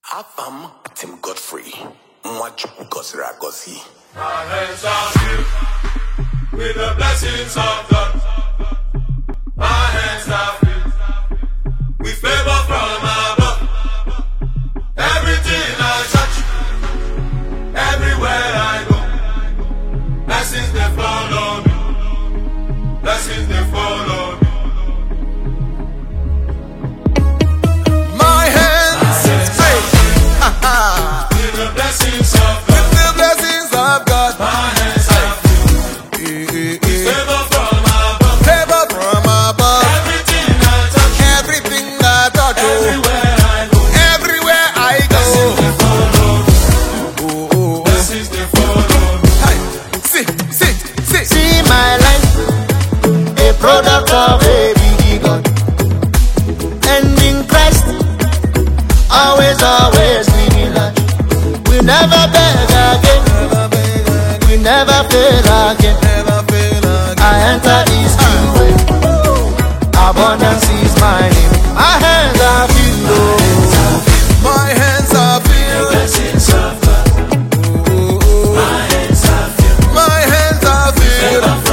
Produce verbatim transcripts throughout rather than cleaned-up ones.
Afam Tim Godfrey, Mwachu Gosira Gosi. My hands are filled with the blessings of God. My hands are filled with favor from above. Everything I touch, everywhere I go, blessings they follow me. Blessings they follow me. Product of a big God, and in Christ, always, always living large. We never beg again, we never fail again. I enter His way, abundance is my name. My hands are filled, my hands are filled. Blessings of God, my hands are filled, my hands are filled.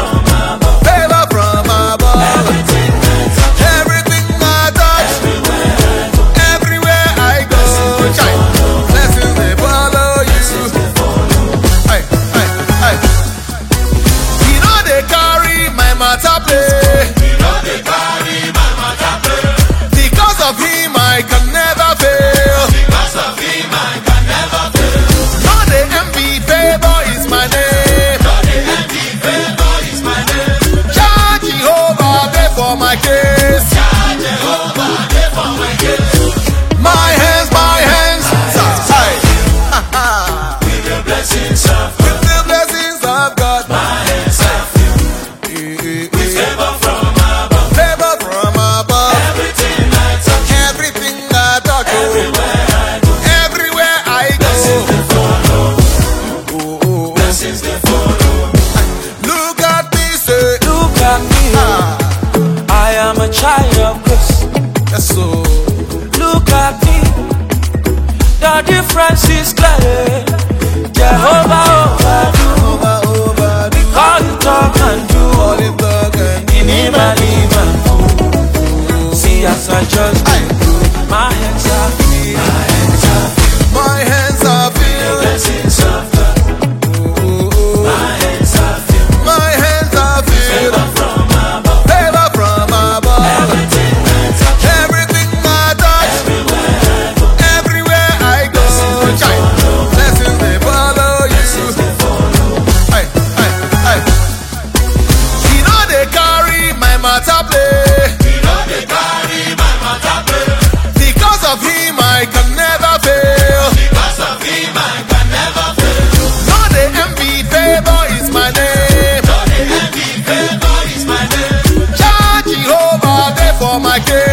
The difference is clear. Jehovah overdo, because you talk and do. In him I live and do. See as I just do. My hands are filled. My hands are filled. My hands are filled. Blessings of God. My hands are filled. My hands are filled. Favor from above. Favor from above. Everything I touch. Everything I touch. Everywhere I go. Blessings they follow you. Hey, hey, hey. He know they carry my matter play. He know they carry my matter play. Because of him I can never fail. Because of him I can never fail. No they envy, favor is my name. No they envy, favor is my name. Jah Jehovah there for my case.